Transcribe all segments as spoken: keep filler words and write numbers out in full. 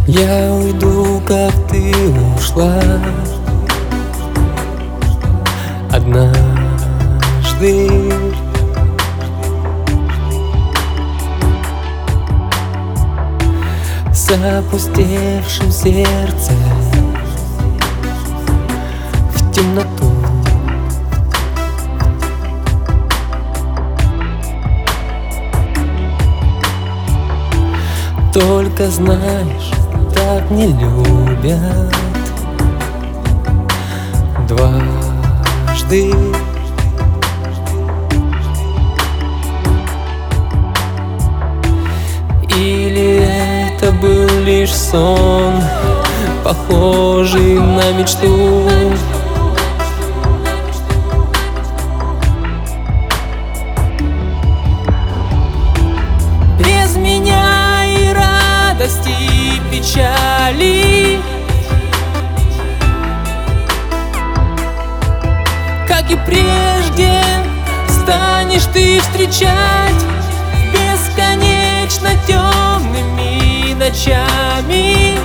Я уйду, как ты ушла однажды. С опустевшим сердцем в темноту. Только знаешь, так не любят дважды. Или это был лишь сон, похожий на мечту? Без меня и радости, и печали, как и прежде, станешь ты встречать бесконечно темными ночами.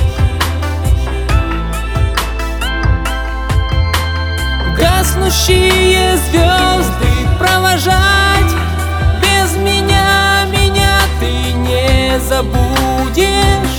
Гаснущие звезды провожать. Без меня, меня ты не забудешь.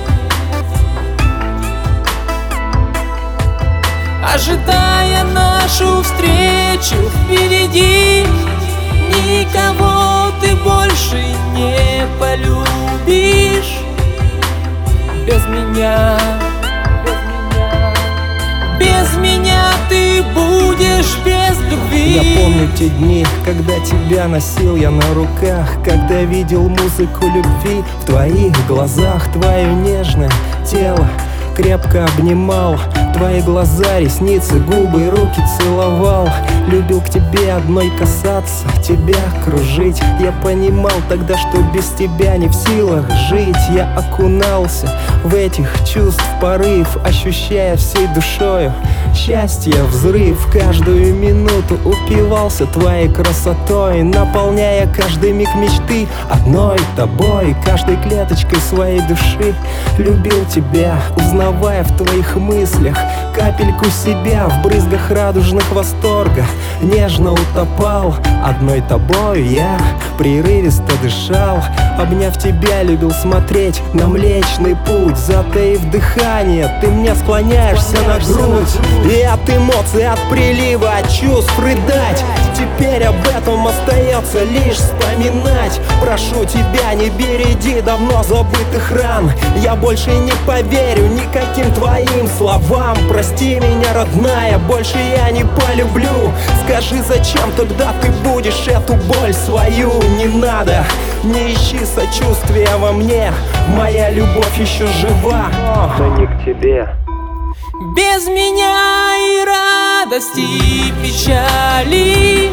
Ожидая нашу встречу впереди, никого ты больше не полюбишь. Без меня, без меня, без меня ты будешь без любви. Я помню те дни, когда тебя носил я на руках, когда видел музыку любви в твоих глазах. Твое нежное тело крепко обнимал, твои глаза, ресницы, губы, руки целовал. Любил к тебе одной касаться, тебя кружить. Я понимал тогда, что без тебя не в силах жить. Я окунался в этих чувств порыв, ощущая всей душою счастье, взрыв. Каждую минуту упивался твоей красотой, наполняя каждый миг мечты одной тобой. Каждой клеточкой своей души любил тебя, узнавая в твоих мыслях капельку себя. В брызгах радужных восторга нежно утопал. Одной тобой я прерывисто дышал. Обняв тебя, любил смотреть на Млечный Путь. Затаив дыхание, ты мне склоняешься на грудь. И от эмоций, от прилива, от чувств рыдать. Теперь об этом остается лишь вспоминать. Прошу тебя, не береги давно забытых ран. Я больше не поверю никаким твоим словам. Прости меня, родная, больше я не полюблю. Скажи, зачем тогда ты будешь эту боль свою? Не надо, не ищи сочувствия во мне, моя любовь еще жива, но не к тебе. Без меня и радости, и печали,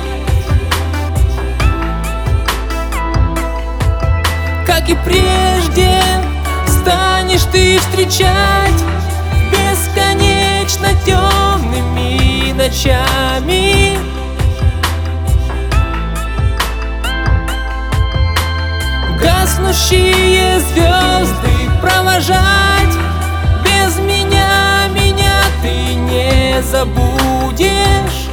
как и прежде, станешь ты встречать бесконечно темными ночами. Гаснущие звезды провожать. Без меня, меня ты не забудешь.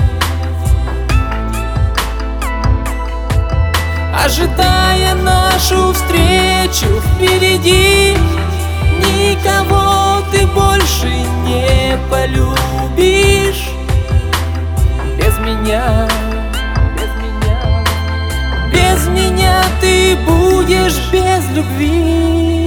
Ожидая нашу встречу впереди, никого ты больше не полюбишь. Без меня, без меня, без меня ты будешь без любви.